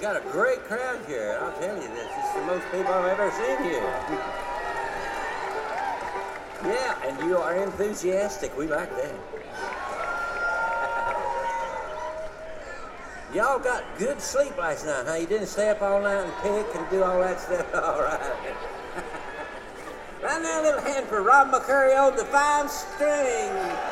got a great crowd here. I'll tell you this. This is the most people I've ever seen here. Yeah, and you are enthusiastic. We like that. Y'all got good sleep last night, huh? You didn't stay up all night and pick and do all that stuff? All right. Right now, a little hand for Rob McCurry on the 5 string.